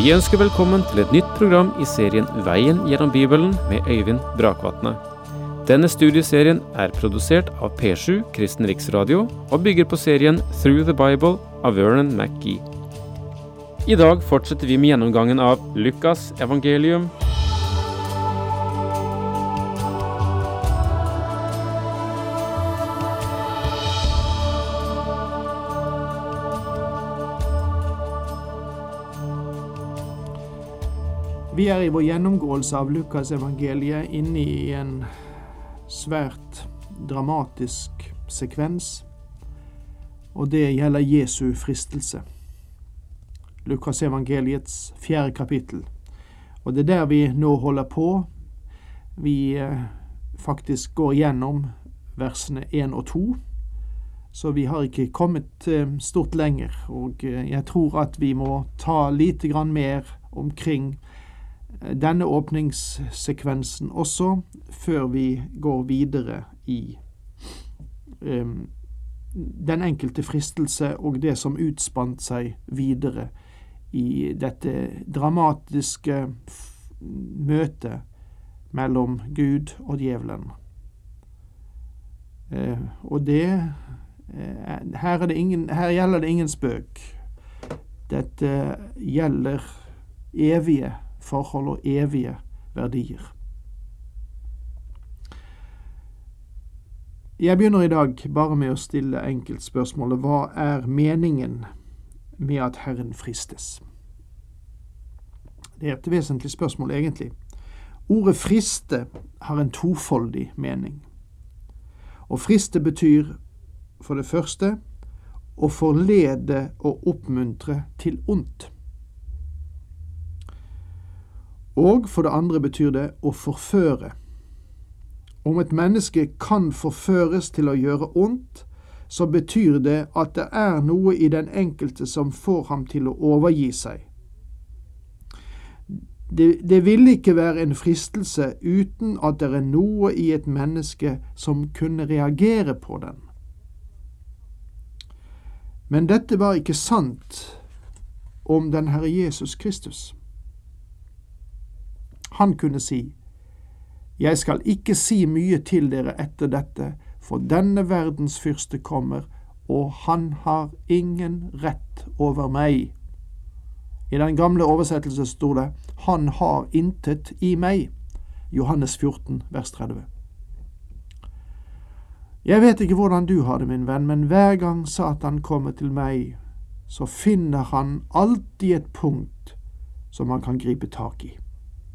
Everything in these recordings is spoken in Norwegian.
Vi ønsker velkommen til et nytt program i serien Veien gjennom Bibelen med Øyvind Brakvatne. Denne studieserien er produsert av P7 Kristen Riksradio og bygger på serien Through the Bible av Vernon McGee. I dag fortsetter vi med gjennomgangen av Lukas evangelium. Vi er i vår gjennomgåelse av Lukas evangeliet inne i en svært dramatisk sekvens, og det gjelder Jesu fristelse. Lukas evangeliets 4. kapittel. Og det er der vi nå holder på. Vi faktisk går gjennom versene 1 og 2, så vi har ikke kommet stort lenger, og jeg tror at vi må ta lite grann mer omkring denne åpningssekvensen også, før vi går videre i den enkelte fristelse og det som utspant seg videre i dette dramatiske møtet mellom Gud og djevelen. Og her gjelder det ingen spøk. Dette gjelder evige forhold og evige verdier. Jeg begynner i dag bare med å stille enkelt spørsmålet: hva er meningen med at Herren fristes? Det er et vesentlig spørsmål egentlig. Ordet friste har en tofoldig mening. Og friste betyr for det første å forlede og oppmuntre til ondt. Og for det andre betyr det å forføre. Om et menneske kan forføres til å gjøre ondt, så betyr det at det er noe i den enkelte som får ham til å overgi seg. Det vil ikke være en fristelse uten at det er noe i et menneske som kunne reagere på den. Men dette var ikke sant om den Herre Jesus Kristus. Han kunne si: «Jeg skal ikke si mye til dere etter dette, for denne verdens fyrste kommer, og han har ingen rett over meg.» I den gamle oversettelse stod det: «Han har intet i meg.» Johannes 14, vers 30. Jeg vet ikke hvordan du har det, min venn, men hver gang Satan kommer til meg, så finner han alltid et punkt som han kan gripe tak i.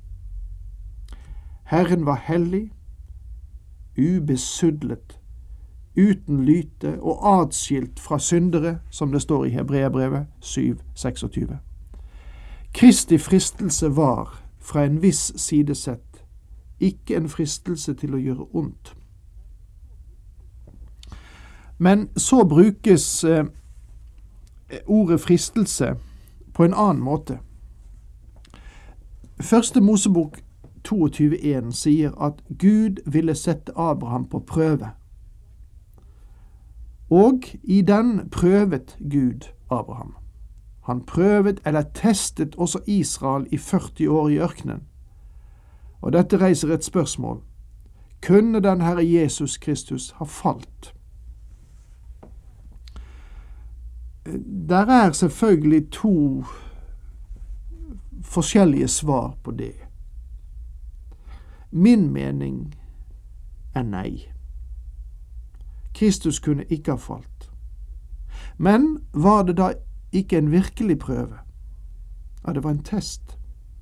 Herren var hellig, ubesudlet, uten lyte og atskilt fra syndere, som det står i Hebreerbrevet 7:26. Kristi fristelse var, fra en viss side sett, ikke en fristelse til å gjøre ondt. Men så brukes ordet fristelse på en annen måte. Første Mosebok 22:1 sier at Gud ville sette Abraham på prøve. Og i den prøvet Gud Abraham. Han prøvet eller testet også Israel i 40 år i ørkenen. Og dette reiser et spørsmål: kunne den Herre Jesus Kristus ha falt? Der er selvfølgelig to forskjellige svar på det. Min mening er nei. Kristus kunne ikke ha falt. Men var det da ikke en virkelig prøve? Ja, det var en test.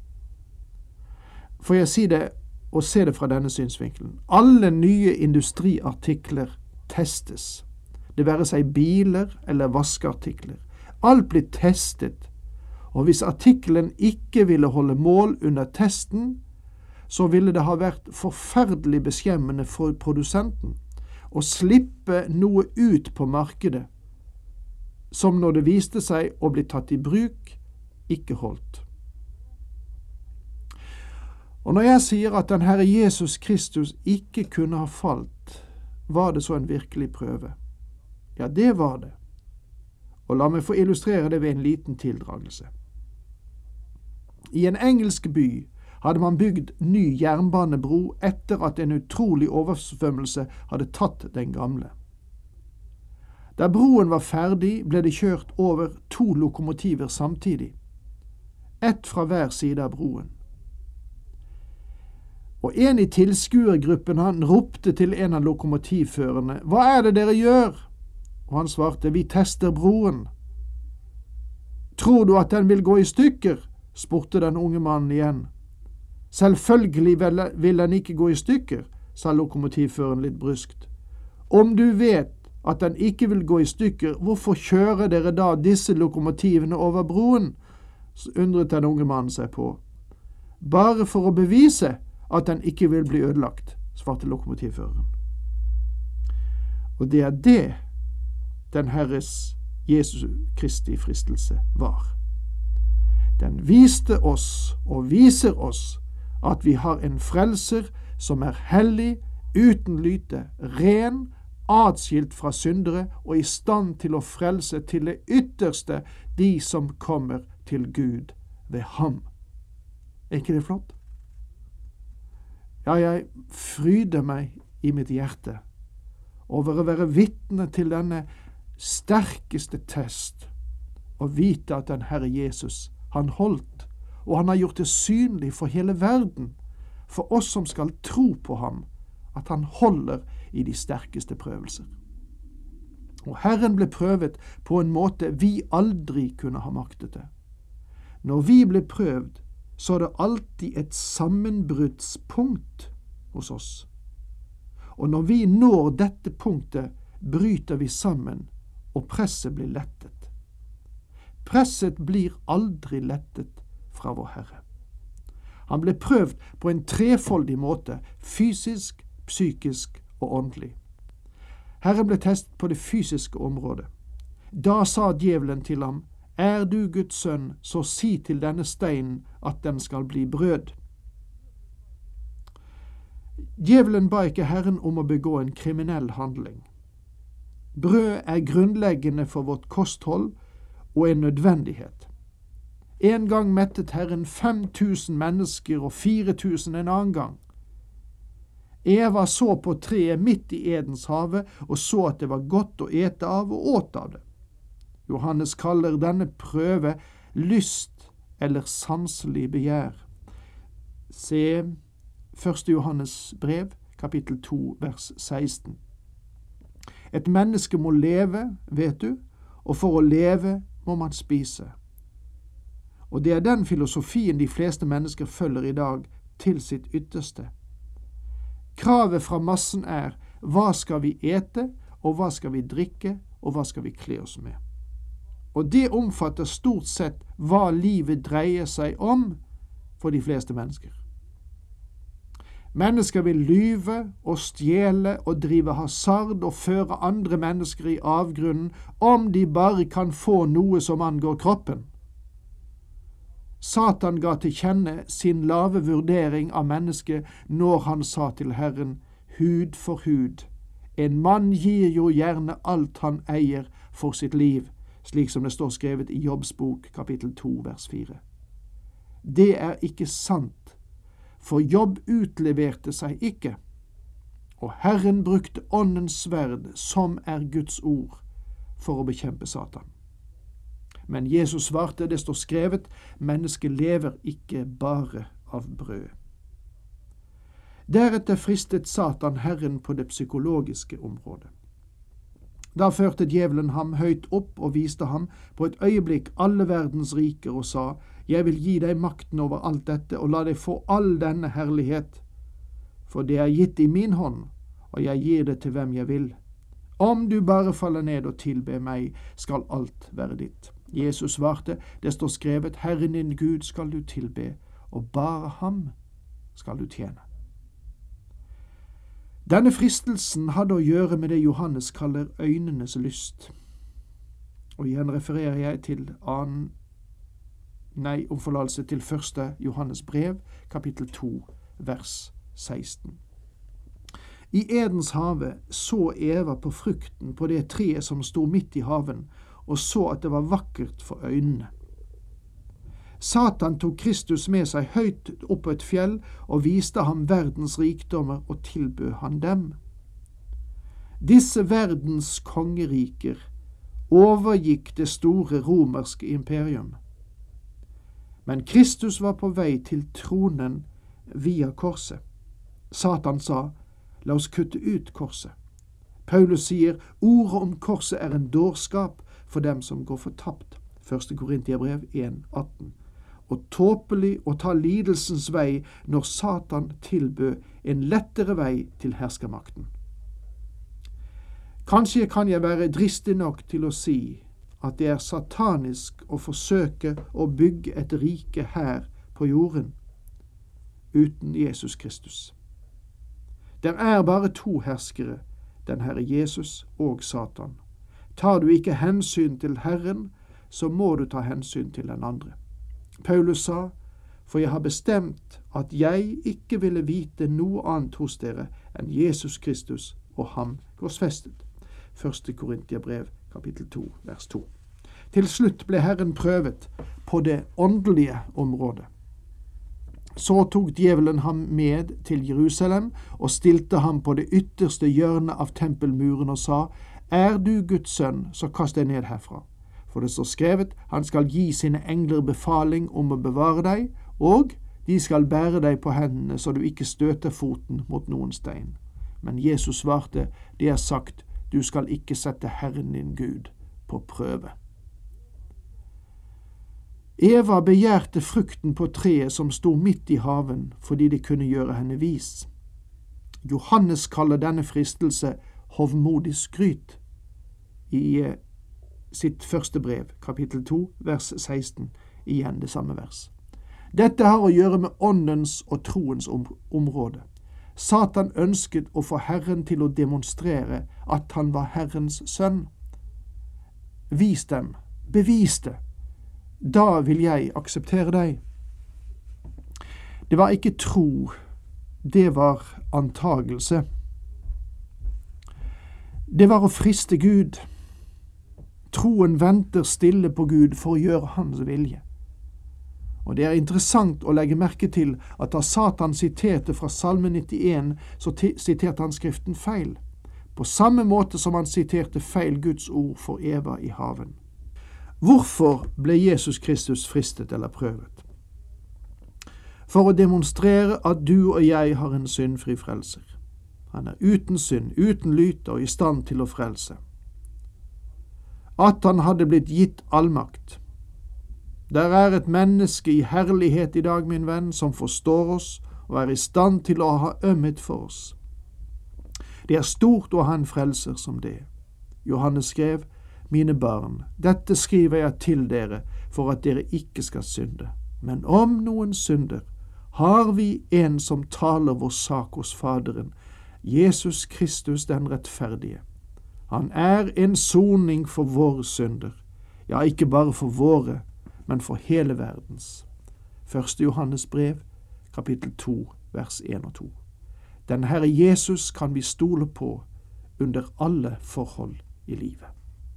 Får jeg si det og se det fra denne synsvinkelen? Alle nye industriartikler testes. Det være seg biler eller vaskeartikler. Alt blir testet, og hvis artikkelen ikke ville holde mål under testen, så ville det ha vært forferdelig beskjemmende for produsenten å slippe noe ut på markedet, som når det viste seg å bli tatt i bruk, ikke holdt. Og når jeg sier at den Herre Jesus Kristus ikke kunne ha falt, var det så en virkelig prøve? Ja, det var det. Og la meg få illustrere det ved en liten tildragelse. I en engelsk by hadde man bygd ny jernbanebro etter at en utrolig oversvømmelse hadde tatt den gamle. Da broen var ferdig, ble det kjørt over 2 lokomotiver samtidig, ett fra hver side av broen. Og en i tilskuergruppen han ropte til en av lokomotivførerne, «Hva er det dere gjør?» Og han svarte, «Vi tester broen.» «Tror du at den vil gå i stykker?» spurte den unge mannen igjen. «Selvfølgelig vil den ikke gå i stykker», sa lokomotivføreren litt bryskt. «Om du vet at den ikke vil gå i stykker, hvorfor kjører dere da disse lokomotivene over broen?» undret den unge mannen seg på. «Bare for å bevise at den ikke vil bli ødelagt», svarte lokomotivføreren. Og det er det den Herres Jesu Kristi fristelse var. Den viste oss og viser oss at vi har en frelser som er hellig, uten lyte, ren, atskilt fra syndere og i stand til å frelse til det ytterste de som kommer til Gud ved ham. Er ikke det flott? Ja, jeg fryder meg i mitt hjerte over å være vitne til denne sterkeste test og vite at den Herre Jesus, han holdt, og han har gjort det synlig for hele verden, for oss som skal tro på ham, at han holder i de sterkeste prøvelser. Og Herren ble prøvet på en måte vi aldri kunne ha maktet det. Når vi ble prøvd, så er det alltid et sammenbruddspunkt hos oss. Og når vi når dette punktet, bryter vi sammen, og presset blir lettet. Presset blir aldri lettet fra vår Herre. Han ble prøvd på en trefoldig måte, fysisk, psykisk og åndelig. Herren ble testet på det fysiske området. Da sa djevelen til ham, «Er du Guds sønn, så si til denne steinen at den skal bli brød.» Djevelen ba ikke Herren om å begå en kriminell handling. Brød er grunnleggende for vårt kosthold og en nødvendighet. En gang mettet Herren 5000 mennesker og 4000 en annen gang. Eva så på treet midt i Edens hage og så at det var godt å ete av og åt av det. Johannes kaller denne prøve lyst eller sanselig begjær. Se 1. Johannes brev, kapittel 2, vers 16. Et menneske må leve, vet du, og for å leve må man spise. Og det er den filosofien de fleste mennesker følger i dag til sitt ytterste. Kravet fra massen er, hva skal vi ete, og hva skal vi drikke, og hva skal vi kle oss med? Og det omfatter stort sett hva livet dreier seg om for de fleste mennesker. Mennesker vil lyve og stjele og drive hasard og føre andre mennesker i avgrunnen om de bare kan få noe som angår kroppen. Satan ga til kjenne sin lave vurdering av mennesket når han sa til Herren, hud for hud. En mann gir jo gjerne alt han eier for sitt liv, slik som det står skrevet i Jobbs bok, kapittel 2, vers 4. Det er ikke sant, for Jobb utleverte seg ikke, og Herren brukte åndens sverd, som er Guds ord, for å bekjempe Satan. Men Jesus svarte, det står skrevet, mennesket lever ikke bare av brød. Deretter fristet Satan Herren på det psykologiske området. Da førte djevelen ham høyt opp og viste ham på et øyeblikk alle verdens riker og sa, jeg vil gi deg makten over alt dette og la deg få all denne herlighet, for det er gitt i min hånd, og jeg gir det til hvem jeg vil. Om du bare faller ned og tilber meg, skal alt være ditt. Jesus svarte, det står skrevet, Herren din Gud skal du tilbe, og bare ham skal du tjene. Denne fristelsen hadde å gjøre med det Johannes kaller øynenes lyst. Og igjen refererer jeg til 1. Johannes brev, kapittel 2, vers 16. I Edens hage så Eva på frukten på det treet som sto midt i haven, og så at det var vakkert for øynene. Satan tok Kristus med seg høyt opp på et fjell og viste ham verdens rikdommer og tilbød han dem. Disse verdens kongeriker overgikk det store romerske imperium. Men Kristus var på vei til tronen via korset. Satan sa, la oss kutte ut korset. Paulus sier, ordet om korset er en dårskap for dem som går fortapt. 1. Korintiabrev 1,18. Og tåpelig å ta lidelsens vei når Satan tilbød en lettere vei til herskermakten. Kanskje kan jeg være dristig nok til å si at det er satanisk å forsøke å bygge et rike her på jorden uten Jesus Kristus. Der er bare to herskere, den Herre Jesus og Satan. Tar du ikke hensyn til Herren, så må du ta hensyn til den andre. Paulus sa, for jeg har bestemt at jeg ikke ville vite noe annet hos dere enn Jesus Kristus og ham korsfestet. 1. Korintiabrev kapittel 2, vers 2. Til slutt ble Herren prøvet på det åndelige området. Så tok djevelen ham med til Jerusalem og stilte ham på det ytterste hjørnet av tempelmuren og sa, er du Guds sønn, så kast deg ned herfra. For det står skrevet, han skal gi sine engler befaling om å bevare deg, og de skal bære deg på hendene så du ikke støter foten mot noen stein. Men Jesus svarte, det er sagt, du skal ikke sette Herren din Gud på prøve. Eva begjærte frukten på treet som stod midt i haven, fordi det kunne gjøre henne vis. Johannes kaller denne fristelse hovmodig skryt i sitt første brev, kapittel 2, vers 16, igjen det samme vers. Dette har å gjøre med åndens og troens område. Satan ønsket å få Herren til å demonstrere at han var Herrens sønn. Vis dem, bevis det. Da vil jeg akseptere deg. Det var ikke tro, det var antagelse. Det var å friste Gud. Troen venter stille på Gud for å gjøre hans vilje. Og det er interessant å legge merke til at da Satan siterte fra Salme 91, så siterte han skriften feil, på samme måte som han siterte feil Guds ord for Eva i haven. Hvorfor ble Jesus Kristus fristet eller prøvet? For å demonstrere at du og jeg har en syndfri frelser. Han er uten synd, uten lyte og i stand til å frelse. At han hadde blitt gitt allmakt. Der er et menneske i herlighet i dag, min venn, som forstår oss og er i stand til å ha ømhet for oss. Det er stort å ha en frelser som det. Johannes skrev, mine barn, dette skriver jeg til dere for at dere ikke skal synde. Men om noen synder, har vi en som taler vår sak hos Faderen, Jesus Kristus den rettferdige. Han er en soning for våre synder, ja, ikke bare for våre, men for hele verdens. 1. Johannes brev, kapittel 2, vers 1 og 2. Den Herre Jesus kan vi stole på under alle forhold i livet.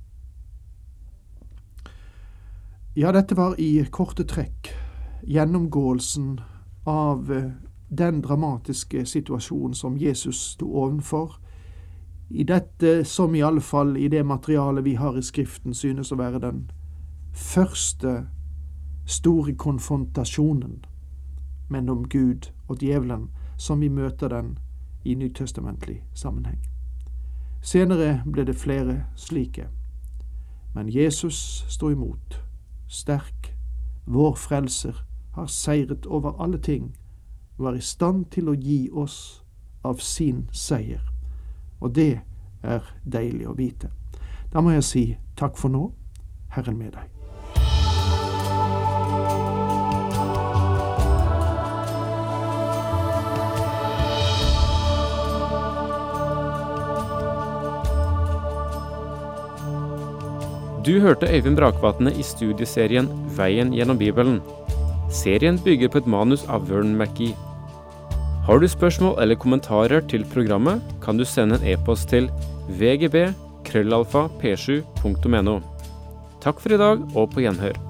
Ja, dette var i korte trekk gjennomgåelsen av den dramatiske situasjonen som Jesus stod ovenfor. I dette, som i alle fall i det materialet vi har i Skriften, synes å være den første store konfrontasjonen mellom Gud og djevelen, som vi møter den i nytestamentlig sammenheng. Senere ble det flere slike, men Jesus står imot. Sterk, vår frelser, har seiret over alle ting, og er i stand til å gi oss av sin seier. Og det er deilig å vite. Da må jeg si takk for nå, Herren med deg. Du hørte Øyvind Brakvatne i studieserien Veien gjennom Bibelen. Serien bygger på et manus av Vern McGee. Har du spørsmål eller kommentarer til programmet, kan du sende en e-post til vgb@p7.no. Takk for i dag, og på gjenhør.